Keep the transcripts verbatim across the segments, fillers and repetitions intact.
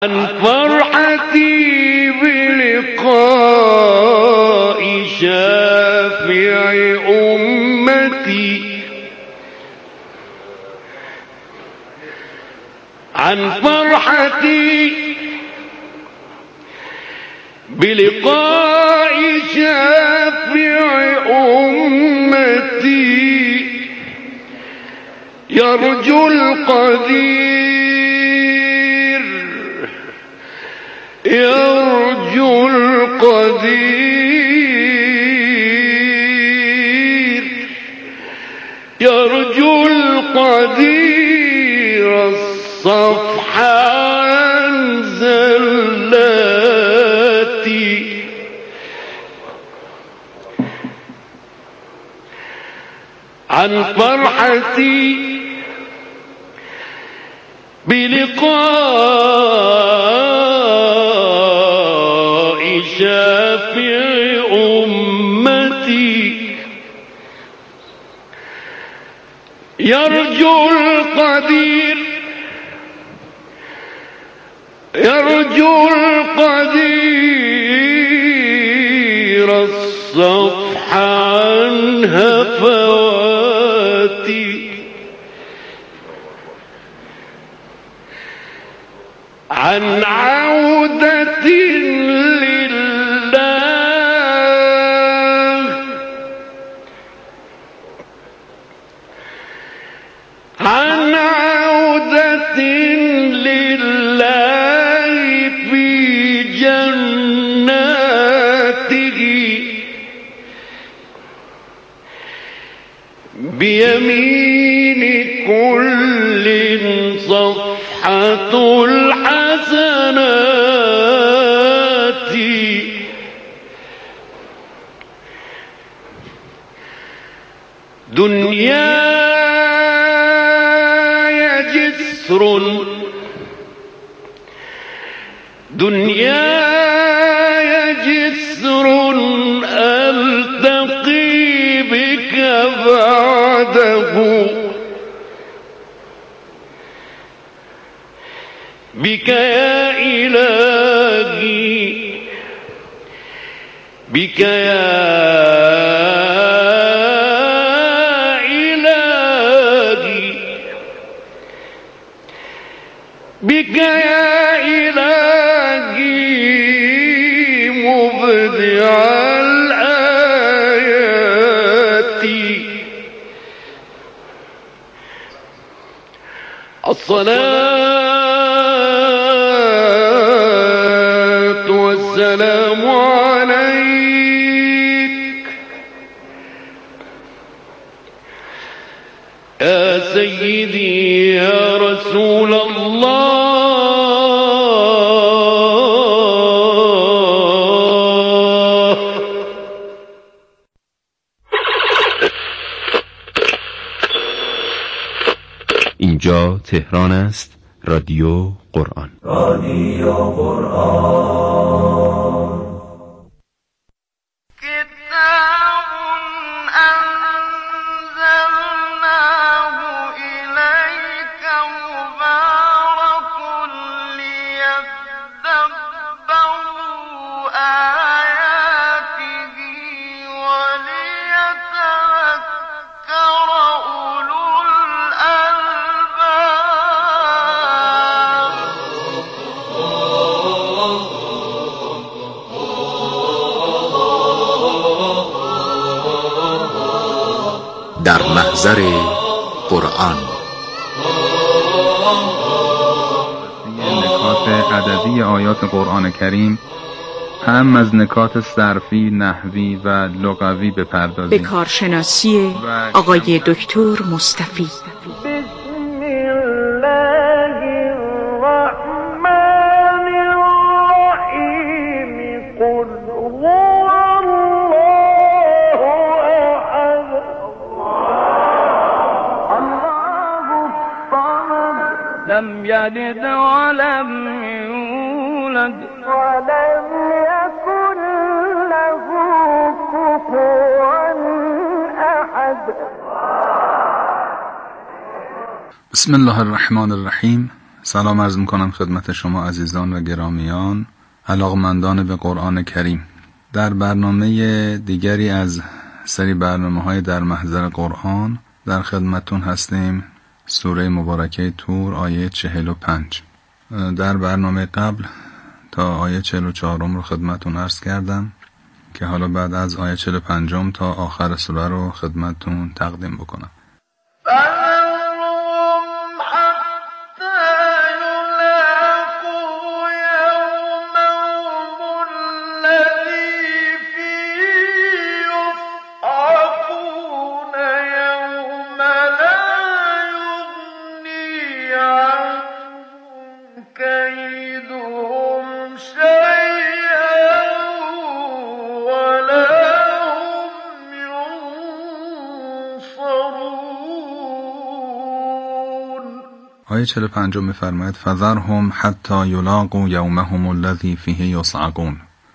عن فرحتي بلقاء شافع أمتي، عن فرحتي بلقاء شافع أمتي، يرجو القدير يرجو القدير يرجو القدير الصفح عن زلاتي، عن فرحتي بلقاء شافع أمتي، يرجو القدير يرجو القدير الصفح عن هفواتي، عن عودة لله عن عودة لله في جناته، بيمين كل صفحة الحسنات، دنياي جسر دنياي جسر ألتقي بك بعده، بك يا إلهي بك يا إلهي بك يا إلهي مبدع الآيات، الصلاة والسلام عليك يا سيدي يا رسول الله. اینجا تهران است. رادیو قرآن. رادیو قرآن. در محضر قرآن. نکات عددی آیات قرآن کریم هم از نکات صرفی، نحوی و لغوی بپردازیم. به کارشناسی آقای دکتر مصطفی. لم يلد ولم يولد ولم يكن له كفوا أحد. بسم الله الرحمن الرحیم. سلام عرض میکنم خدمت شما عزیزان و گرامیان علاقمندان به قرآن کریم. در برنامه دیگری از سری برنامه های در محضر قرآن در خدمتون هستیم. سوره مبارکه طور آیه چهل و پنج. در برنامه قبل تا آیه چهل و چهارم رو خدمتون عرض کردم که حالا بعد از آیه چهل و پنجم تا آخر سوره رو خدمتون تقدیم بکنم. آیه چهل و پنج می‌فرماید فذرهم حتی یلاقوا یومهم الذی فیه یصعقون.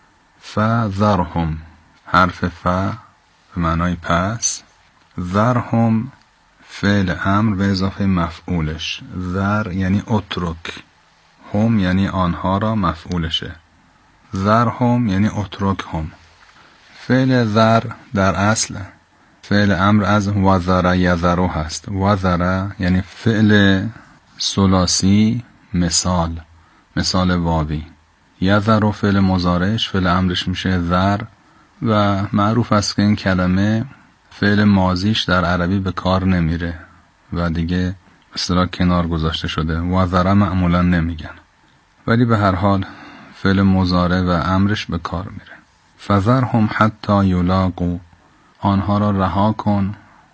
فذرهم، حرف ف به معنای پس، ذرهم فعل امر به اضافه مفعولش، ذر یعنی اترک، هم یعنی آنها را مفعولشه، ذرهم یعنی اترکهم. فعل ذر در اصل فعل امر از وذر یذرو هست. وذر یعنی فعل ثلاثی مثال، مثال واوی. یذر فعل مضارعش فعل امرش میشه ذر و معروف است که این کلمه فعل ماضیش در عربی به کار نمیره و دیگه اصطلاح کنار گذاشته شده. وذر معمولا نمیگن ولی به هر حال فعل مضارع و امرش به کار میره. فذرهم حتی یلاقوا، آنها را رها کن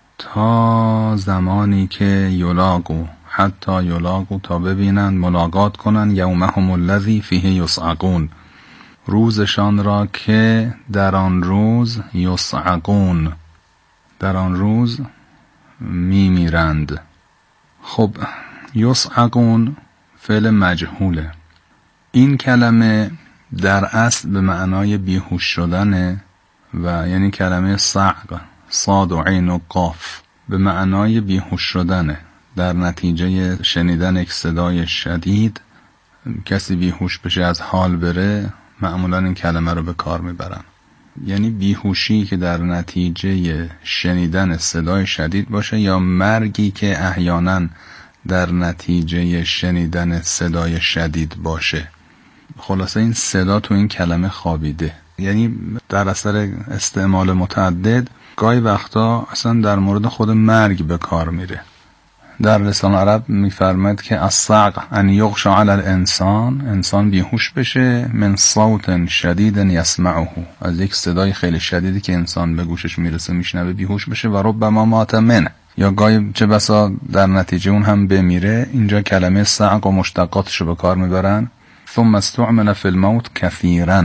تا زمانی که یلاقوا، حتی یلاقوا تا ببینند، ملاقات کنند، یومهم الذی فیه یصعقون، روزشان را که در آن روز یصعقون، در آن روز میمیرند. خب یصعقون فعل مجهوله. این کلمه در اصل به معنای بیهوش شدنه و یعنی کلمه صعق، صاد و عین و قاف، به معنای بیهوش شدنه. در نتیجه شنیدن یک صدای شدید کسی بیهوش بشه، از حال بره، معمولا این کلمه رو به کار میبرن. یعنی بیهوشی که در نتیجه شنیدن صدای شدید باشه یا مرگی که احیانا در نتیجه شنیدن صدای شدید باشه. خلاصه این صدا تو این کلمه خوابیده. یعنی در اثر استعمال متعدد گاهی وقتا اصلا در مورد خود مرگ به کار میره. در لسان عرب میفرماید که الصعق ان یغشا علی الانسان، انسان بیهوش بشه، من صوت شدید یسمعه، از یک صدای خیلی شدیدی که انسان به گوشش میرسه میشنوه بیهوش بشه. و ربما مات منه، یا گاهی چه بسا در نتیجه اون هم بمیره. اینجا کلمه صعق و مشتقاتشو به کار میبرن. ثم استعمل فی الموت کثیرا،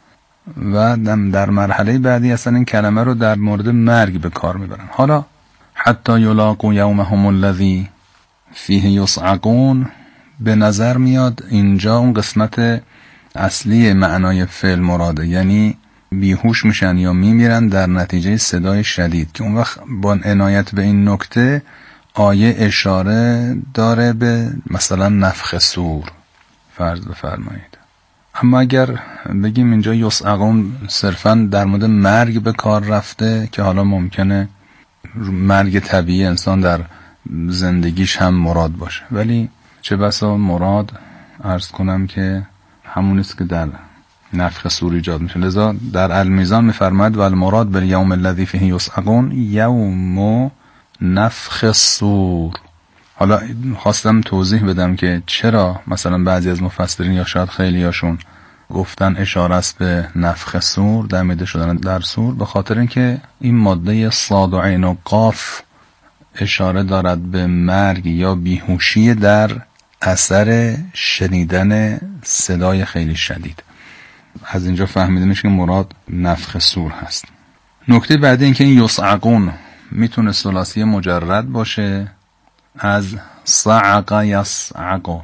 و در مرحله بعدی اصلا این کلمه رو در مورد مرگ به کار میبرن. حالا حتی یلاقوا یومهم الذی فیه یصعقون به نظر میاد اینجا اون قسمت اصلی معنای فعل مراده، یعنی بیهوش میشن یا میمیرن در نتیجه صدای شدید، که اون وقت با عنایت به این نکته آیه اشاره داره به مثلا نفخ صور فرض بفرمایید. اما اگر بگیم اینجا یصعقون صرفا در مورد مرگ به کار رفته، که حالا ممکنه مرگ طبیعی انسان در زندگیش هم مراد باشه، ولی چه بسا مراد عرض کنم که همون است که در نفخ صور ایجاد میشه. لذا در المیزان میفرماید و المراد بالیوم الذی فیه یصعقون یوم نفخ صور. حالا خواستم توضیح بدم که چرا مثلا بعضی از مفسرین یا شاید خیلی هاشون گفتن اشاره است به نفخ صور، دمیده شدن در صور، به خاطر اینکه این ماده صاد و عین و قاف اشاره دارد به مرگ یا بیهوشی در اثر شنیدن صدای خیلی شدید. از اینجا فهمیده میشه که مراد نفخ صور هست. نکته بعدی این که این یصعقون میتونه ثلاثی مجرد باشه از صعق یصعق،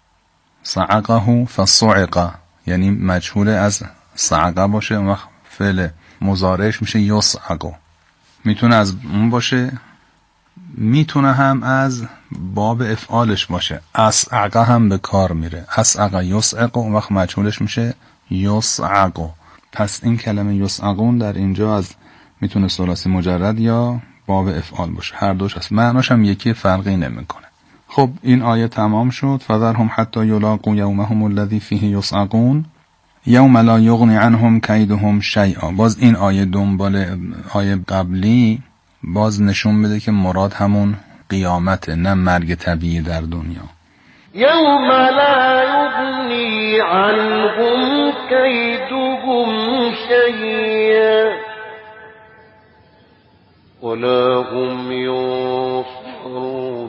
صعقه فصعق، یعنی مجهول از صعقه باشه، اون وقت فعل مضارعش میشه یصعق. میتونه از اون باشه میتونه هم از باب افعالش باشه. اسعق هم به کار میره. اسعق یسعق، اون وقت مجهولش میشه یسعق. پس این کلمه یسعقون در اینجا از میتونه ثلاثی مجرد یا باب افعال باشه، هر دوش هست، معناش هم یکی، فرقی نمیکنه. خب این آیه تمام شد. فذرهم حتی یلاقوا یومهم الذی فیه یصعقون یوم لا یغنی عنهم کیدهم شیئا. باز این آیه دنبال آیه قبلی باز نشون بده که مراد همون قیامته، نه مرگ طبیعی در دنیا. یوم لا یغنی عنهم کیدهم شیئا ولا هم ینصرون.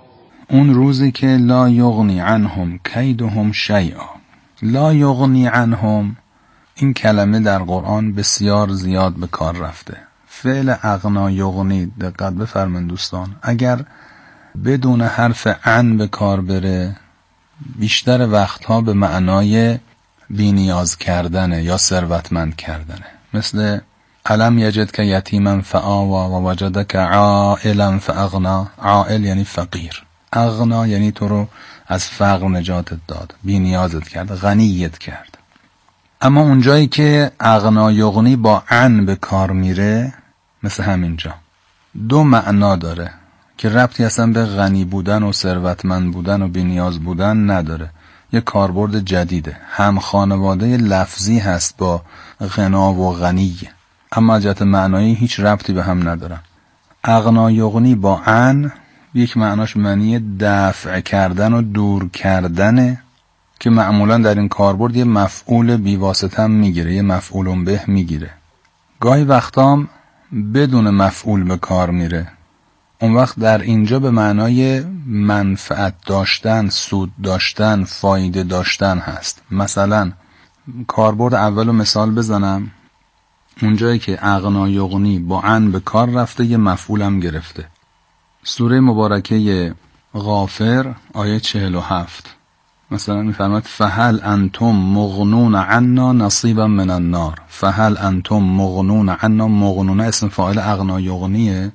اون روزی که لا یغنی عنهم کیدهم شیئا. لا یغنی عنهم، این کلمه در قرآن بسیار زیاد به کار رفته. فعل اغنا یغنی، دقت بفرمایید دوستان، اگر بدون حرف عن به کار بره بیشتر وقتها به معنای بی‌نیاز کردنه یا ثروتمند کردنه. مثل الم یجد که یتیما فآوا و وجدک عائلا فاغنا. عائل یعنی فقیر، اغنا یعنی تو رو از فقر نجاتت داد، بی‌نیازت کرد، غنیت کرد. اما اونجایی که اغنا یغنی با عن به کار میره، مثل همینجا، دو معنا داره که ربطی اصلا به غنی بودن و ثروتمند بودن و بی‌نیاز بودن نداره. یه کاربرد جدیده، هم خانواده لفظی هست با غنا و غنی، اما جهت معنایی هیچ ربطی به هم ندارن. اغنا یغنی با عن یک معناش معنی دفع کردن و دور کردنه که معمولا در این کاربرد یه مفعول بیواسطه هم میگیره، یه مفعول به میگیره. گاهی وقتام بدون مفعول به کار میره. اون وقت در اینجا به معنای منفعت داشتن، سود داشتن، فایده داشتن هست. مثلا کاربرد اولو مثال بزنم، اونجایی که اغنا یغنی با عن به کار رفته یه مفعول هم گرفته. سوره مبارکه غافر آیه چهل و هفت مثلا میفرماید فهل انتم مغنون عنا نصیبا من النار. فهل انتم مغنون عنا، مغنون اسم فاعل اغنا یغنیه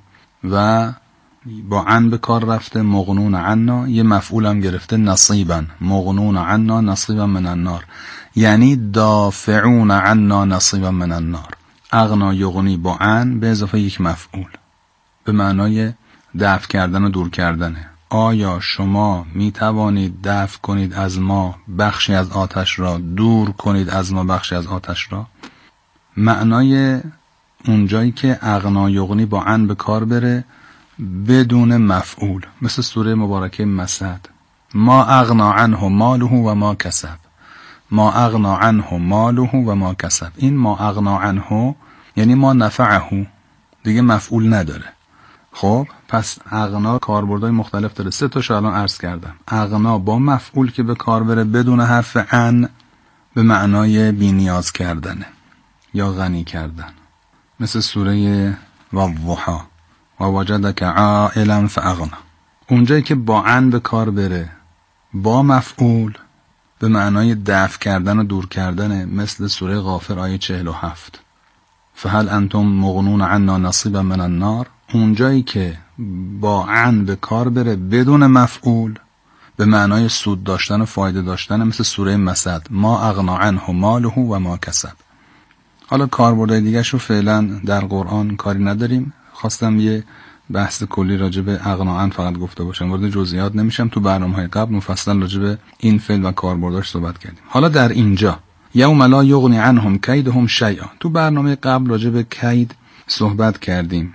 و با عن به کار رفته. مغنون عنا یه مفعول هم گرفته نصیبا، مغنون عنا نصیبا من النار، یعنی دافعون عنا نصیبا من النار. اغنا یغنی با عن به اضافه یک مفعول به معنای دفع کردن و دور کردنه. آیا شما می توانید دفع کنید از ما بخشی از آتش را، دور کنید از ما بخشی از آتش را؟ معنای اونجایی که اغنا یغنی با عن به کار بره بدون مفعول، مثل سوره مبارکه مسد، ما اغنا عنه ماله و ما کسب. ما اغنا عنه ماله و ما کسب. این ما اغنا عنه یعنی ما نفعه، دیگه مفعول نداره. خب پس اغنا کاربردهای مختلف داره. سه تاشو الان عرض کردم. اغنا با مفعول که به کار بره بدون حرف عن به معنای بی‌نیاز کردنه یا غنی کردن، مثل سوره والضحی و وجدک عائلا فاغنا. اونجایی که با عن به کار بره با مفعول به معنای دفع کردن و دور کردنه، مثل سوره غافر آیه چهل و هفت فهل انتم مغنون عنا نصیبا من النار. اونجایی که با عن به کار بره بدون مفعول به معنای سود داشتن و فایده داشتن، مثل سوره مسد ما اغنا عنه ماله و ما کسب. حالا کاربردهای دیگه شو فعلا در قرآن کاری نداریم. خواستم یه بحث کلی راجع به اغنا عن فقط گفته باشم، وارد جزئیات نمیشم. تو برنامه‌های قبل مفصل راجع به این فعل و کاربرداش صحبت کردیم. حالا در اینجا یوم لا یغنی عنهم کیدهم شیئا، تو برنامه قبل راجع به کید صحبت کردیم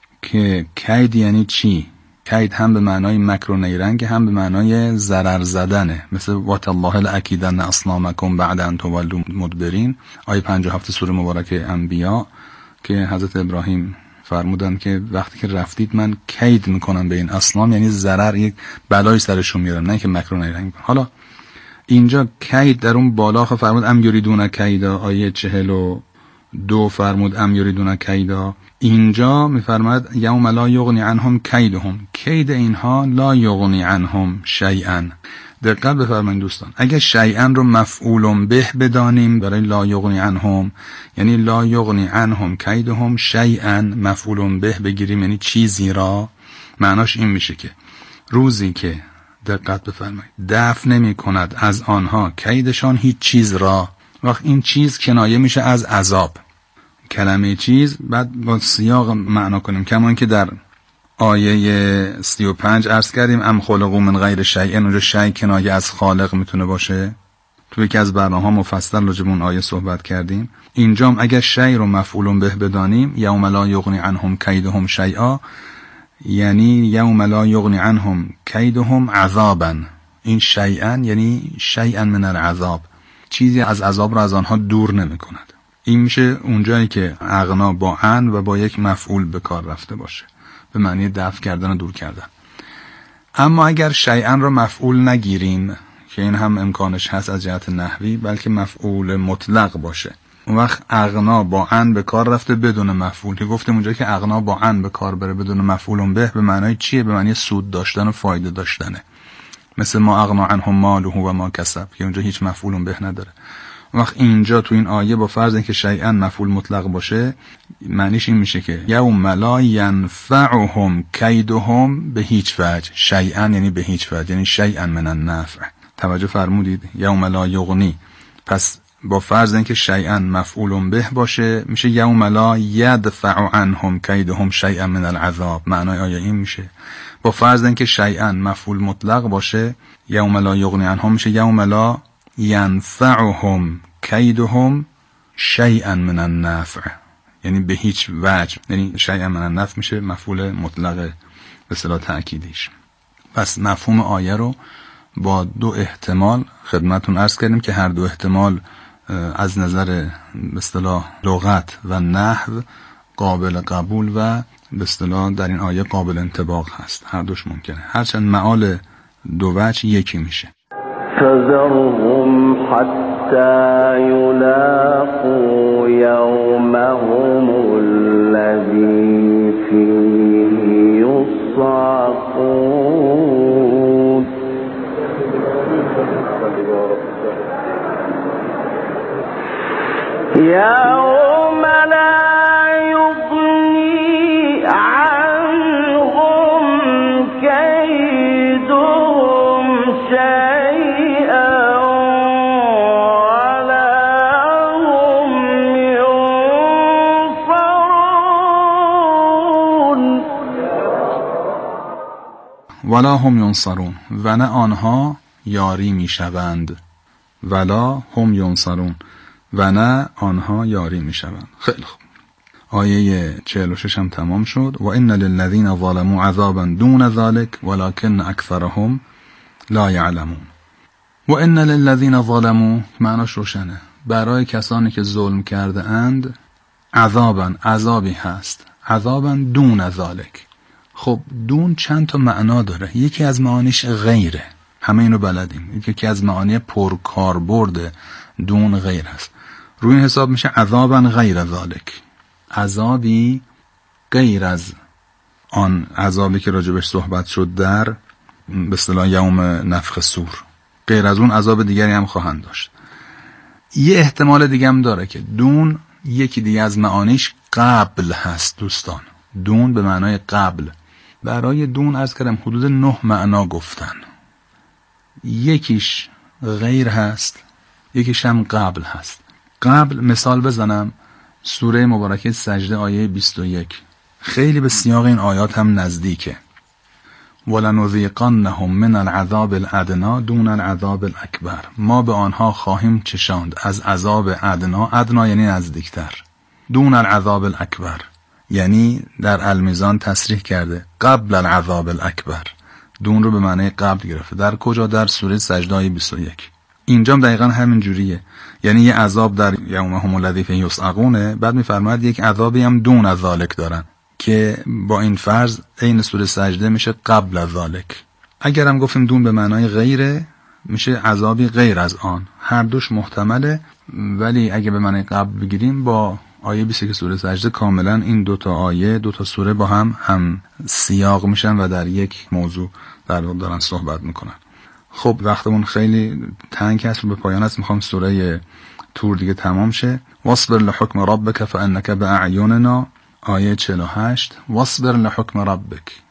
که کید یعنی چی. کید هم به معنای مکر و نیرنگ، هم به معنای ضرر زدنه، مثل وَتَاللَّهِ لَأَكِیدَنَّ أَصْنَامَکُمْ بَعْدَ أَن تُوَلُّوا مُدْبِرِینَ آیه پنجاه و هفت سوره مبارکه انبیا، که حضرت ابراهیم فرمودن که وقتی که رفتید من کید میکنم به این اصنام، یعنی ضرر، یک بلای سرشون میارم، نه که مکر و نیرنگ. حالا اینجا کید در اون بالا فرمود ام یریدون کیدا، آیه چهل و دو فرمود ام یریدون کیدا. اینجا میفرماد یوم لا یغنی عنهم کیدهم، کید اینها لا یغنی عنهم شیئا. دقت بفرمایید دوستان، اگه شیئا رو مفعول به بدانیم برای لا یغنی عنهم، یعنی لا یغنی عنهم کیدهم شیئا، مفعول به بگیریم یعنی چیزی را، معناش این میشه که روزی که دقت بفرمایید دفع نمی کند از آنها کیدشان هیچ چیز را، وقت این چیز کنایه میشه از عذاب. کلمه چیز بعد با سیاق معنا کنیم، کمان که در آیه سی و پنج عرض کردیم ام خلقوا من غیر شیء، اونجا شیء کنایه از خالق میتونه باشه. تو یکی از برنامه‌ها مفصل راجع به اون آیه صحبت کردیم. اینجام اگر شیء رو مفعول به بدانیم، یوم لا یغنی عنهم کیدهم شیئا، یعنی یوم لا یغنی عنهم کیدهم عذابا. این شیئا یعنی شیئا من العذاب، چیزی از عذاب را از آنها دور نمی کند. این میشه اونجایی که اغنا با ان و با یک مفعول به کار رفته باشه، به معنی دفع کردن و دور کردن. اما اگر شیئا را مفعول نگیریم، که این هم امکانش هست از جهت نحوی، بلکه مفعول مطلق باشه، اون وقت اغنا با ان به کار رفته بدون مفعول. که گفتیم اونجا که اغنا با ان به کار بره بدون مفعول به، به معنای چیه؟ به معنی سود داشتن و فایده داشتنه. مثل ما اغنا عنهم ماله و ما کسب، که اونجا هیچ مفعول به نداره. اون وقت اینجا تو این آیه با فرض اینکه شیئا مفعول مطلق باشه، معنیش این میشه که یوم لا ینفعهم کیدهم به هیچ وجه. شیئا یعنی به هیچ وجه، یعنی شیئا من النفع. توجه فرمودید؟ یوم لا یغنی، پس با فرض اینکه شیئا مفعول به باشه میشه یوم لا یدفع عنهم کیدهم شیئا من العذاب. معنای آیه این میشه. با فرض اینکه شیئا مفعول مطلق باشه، یوم لا یغنی عنهم میشه یوم لا ینفعهم کیدهم شیئا من النفع، یعنی به هیچ وجه. یعنی شیئا من النفع میشه مفعول مطلق به اصطلاح تأکیدیش. پس مفهوم آیه رو با دو احتمال خدمتون عرض کردیم که هر دو احتمال از نظر به اصطلاح لغت و نحو قابل قبول و به اصطلاح در این آیه قابل انطباق هست. هر دوش ممکنه، هرچند معال دو وجه یکی میشه. فذرهم حتى يلاقوا يومهم الذي فيه يصعقون. يوم لا يغني عنهم كيدهم شيئا ولا هم ينصرون. ولا هم ینصرون، و نه آنها یاری میشوند. ولا هم ینصرون، و نه آنها یاری میشوند. خیلی خوب. آیه چهل و شش هم تمام شد. و ان للذین ظلموا عذابا دون ذلك ولكن اکثرهم لا یعلمون. و ان للذین ظلموا معناش روشنه، برای کسانی که ظلم کرده اند عذابا، عذابی هست. عذابا دون ذلك. خب دون چند تا معنا داره. یکی از معانیش غیره، همه اینو بلدیم. یکی از معانی پرکاربرد دون غیر هست. روی این حساب میشه عذابا غیر ذالک، عذابی غیر از آن عذابی که راجبش صحبت شد در به اصطلاح یوم نفخ صور. غیر از اون عذاب دیگری هم خواهند داشت. یه احتمال دیگه هم داره که دون یکی دیگه از معانیش قبل هست. دوستان دون به معنای قبل. برای دون عرض کردم حدود نه معنا گفتن. یکیش غیر هست، یکیش هم قبل هست. قبل مثال بزنم، سوره مبارکه سجده آیه بیست و یک خیلی به سیاق این آیات هم نزدیکه. وَلَنُذِيقَنَّهُمْ مِنَ الْعَذَابِ الْأَدْنَى دُونَ الْعَذَابِ الْأَكْبَرِ. ما به آنها خواهیم چشاند از عذاب ادنا، ادنا یعنی نزدیکتر، دون العذاب الاکبر یعنی در المیزان تصریح کرده قبل العذاب الاکبر. دون رو به معنی قبل گرفته. در کجا؟ در سوره سجده آیه بیست و یک. اینجا دقیقاً همین جوریه، یعنی یه عذاب در یومهم الذی فیه یصعقون، بعد میفرماید یک عذابی هم دون از ذالک دارن که با این فرض عین سوره سجده میشه قبل از ذالک. اگر هم گفتیم دون به معنای غیره میشه عذابی غیر از آن. هر دوش محتمله، ولی اگه به معنای قبل بگیریم با آیه بیست که سوره سجده کاملا این دوتا آیه دوتا سوره با هم هم سیاق میشن و در یک موضوع در واقع دارن صحبت میکنن. خب وقتمون خیلی تنگ هست و به پایان است. میخوام سوره تور دیگه تمام شه. واصبر لحکم ربک فانک باعیوننا آیه چهل و هشت. واصبر لحکم ربک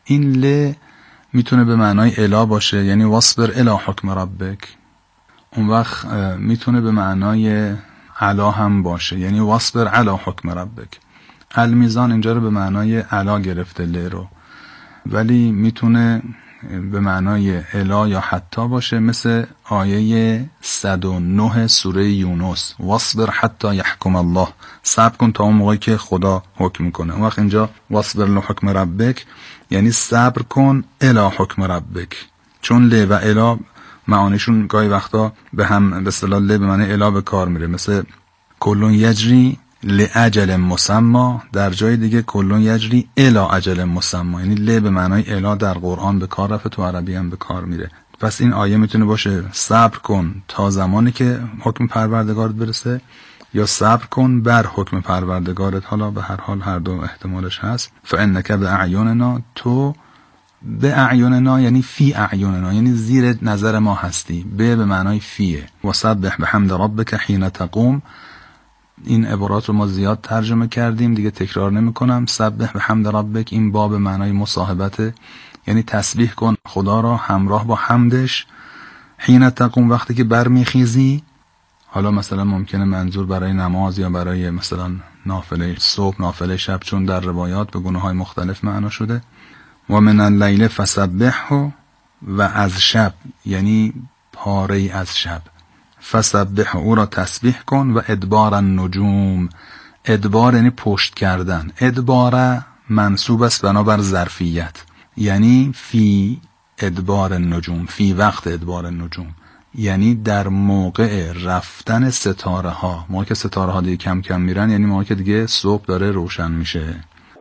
این ل میتونه به معنای الا باشه، یعنی واصبر الی حکم ربک. اون وقت میتونه به معنای علا هم باشه، یعنی واصبر علی حکم ربک. المیزان اینجا رو به معنای علا گرفته ل رو، ولی میتونه به معنای الا یا حتی باشه، مثل آیه صد و نه سوره یونس، واصبر حتی یحکم الله، صبر کن تا اون موقعی که خدا حکم کنه. اون وقت اینجا واصبر لحکم ربک یعنی صبر کن الی حکم ربک، چون ل و الا معانیشون گاهی وقتا به هم به اصطلاح ل به معنی الا به کار میره، مثل کلون یجری لاجل مسمى، در جای دیگه کلون یجری الی اجل مسمى، یعنی ل به معنای الا در قرآن به کار رفته، تو عربی هم به کار میره. پس این آیه میتونه باشه صبر کن تا زمانی که حکم پروردگارت برسه، یا صبر کن بر حکم پروردگارت. حالا به هر حال هر دو احتمالش هست. فانک باعیننا، تو به اعیننا یعنی فی اعیننا، یعنی زیر نظر ما هستی. به به معنای فیه. و سبح بحمد ربک حین تقوم، این عبارات رو ما زیاد ترجمه کردیم دیگه تکرار نمی کنم. سبح بحمد ربک، این با به معنای مصاحبته، یعنی تسبیح کن خدا را همراه با حمدش. حین تقوم، وقتی که برمیخیزی. حالا مثلا ممکنه منظور برای نماز یا برای مثلا نافله صبح، نافله شب، چون در روایات به گونه های مختلف معنا شده. و من اللیل فسبحه، و از شب یعنی پاره از شب. فسبح، او را تسبیح کن. و ادبار النجوم، ادبار یعنی پشت کردن. ادبار منصوب است بنابر ظرفیت، یعنی فی ادبار النجوم، فی وقت ادبار النجوم، یعنی در موقع رفتن ستاره ها. موقع که ستاره ها دیگه کم کم میرن، یعنی موقع که دیگه صبح داره روشن میشه.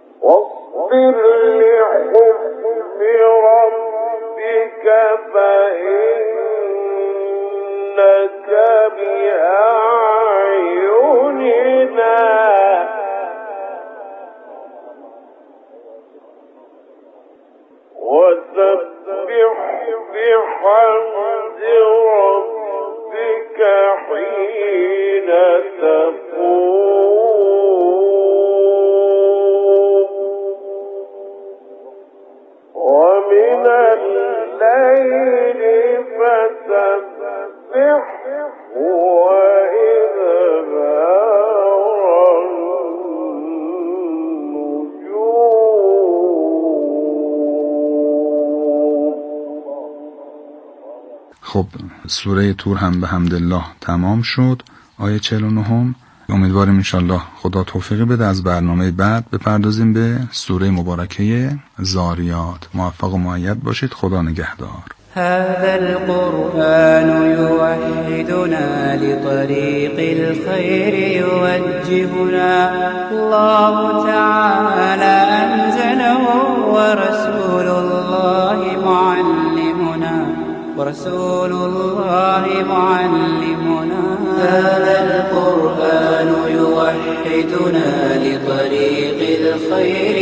خب سوره طور هم به حمدالله تمام شد. آیه چهل و نه. امیدواریم انشالله خدا توفیق بده از برنامه بعد بپردازیم به سوره مبارکه زاریات. موفق و مؤید باشید. خدا نگهدار. هذا القرآن يوحدنا لطريق الخير يوجهنا الله تعالى أنزله ورسول الله معلمنا ورسول الله معلمنا. هذا القرآن يوحدنا لطريق الخير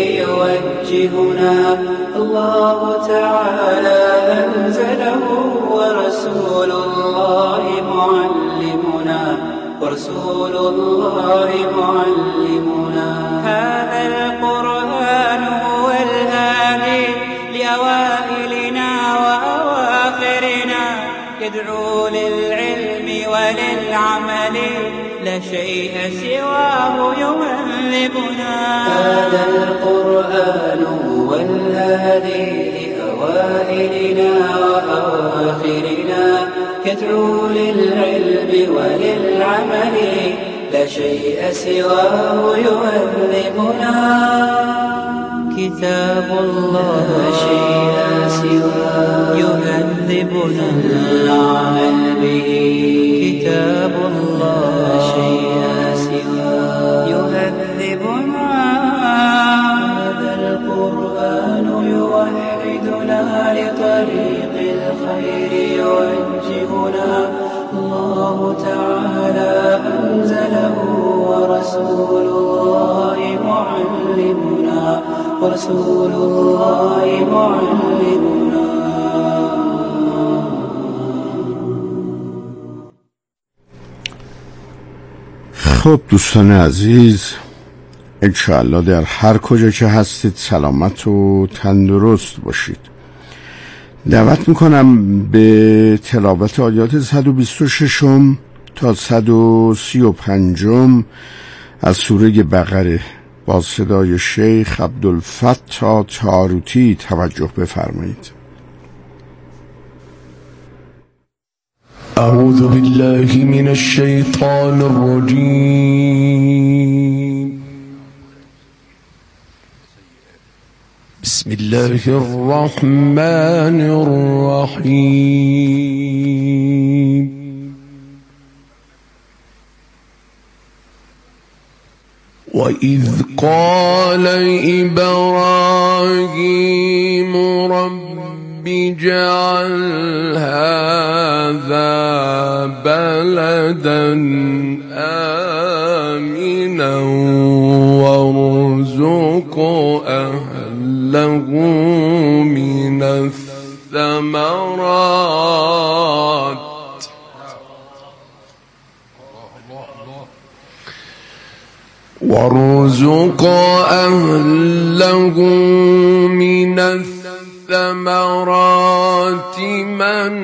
يوجهنا الله تعالى أنزله ورسول الله معلمنا ورسول الله معلمنا. هذا القرآن هو الهادي لأوائلنا وأواخرنا يدعو للعلم وللعمل لا شيء سواه يهذبنا. هذا القرآن هو الهادي لأوائلنا وأواخرنا يدعو للعلم وللعمل لا شيء سواه يهذبنا. كتاب الله لا شيء سواه يهذبنا العمل به. كتاب الله لا شيء سواه يهذبنا. هذا القرآن يوحدنا لطريق الخير يوجهنا الله تعالى أنزله ورسول الله معلمنا ورسول الله معلمنا. خب دوستان عزیز، انشاءالله در هر کجا که هستید سلامت و تندرست باشید. دعوت میکنم به تلاوت آیات صد و بیست و شش تا صد و سی و پنج از سوره بقره با صدای شیخ عبدالفتاح تاروتی توجه بفرمایید. اعوذ بالله من الشیطان الرجیم. بسم الله الرحمن الرحیم. وَإِذْ قَالَ إِبْرَاهِيمُ رَبِّ اجْعَلْ هَذَا بَلَدًا آمِنًا وَارْزُقْ أَهْلَهُ مِنَ الثَّمَرَاتِ وارزق أهله من الثمرات من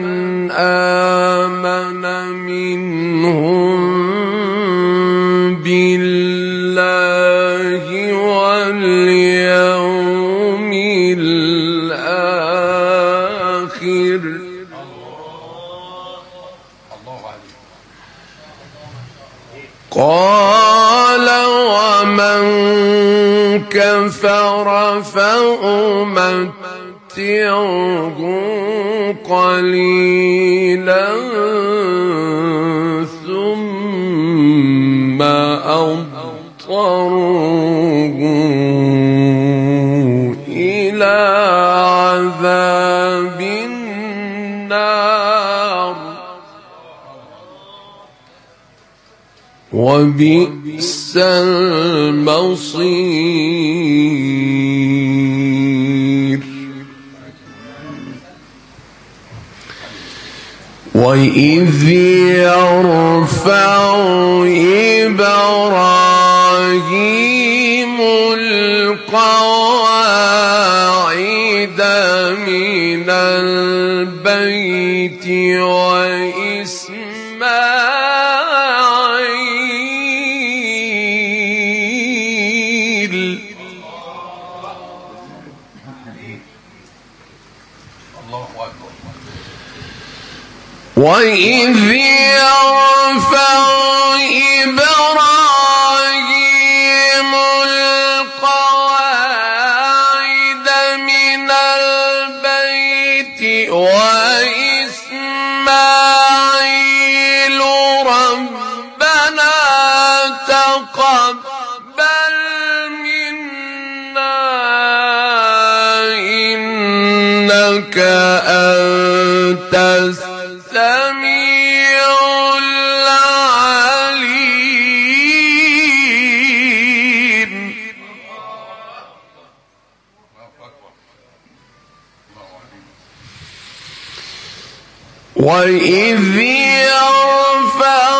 آمن منهم بالله واليوم الآخر قال ومن كفر فأمتعه قليلا ثم أضطره إلى عذاب النار وبئس المصير. وإذ يرفع إبراهيم القواعد من البيت وإسماعيل وَإِذْ يَرْفَعُ إِبْرَاهِيمُ الْقَوَاعِدَ مِنَ الْبَيْتِ وَإِسْمَاعِيلُ رَبَّنَا تَقَبَّلْ مِنَّا إِنَّكَ أَنْتَ السميع العليم. وإذ يرفع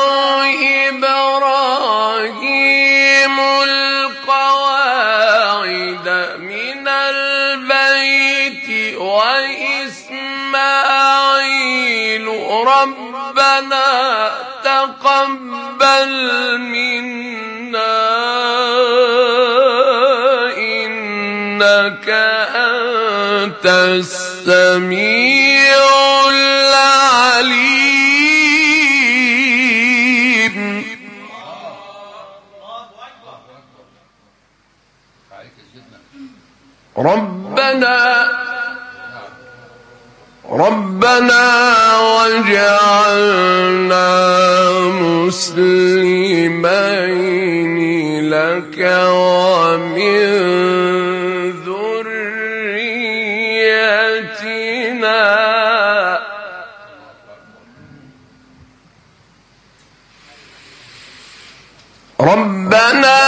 إبراهيم القواعد من البيت وإسماعيل ربنا تقبل منا إنك أنت السميع العليم. ربنا ربنا وجعلنا مسلمين لك ومن ذريتنا ربنا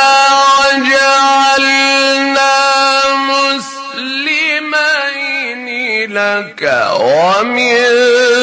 وجعلنا مسلمين لك ومن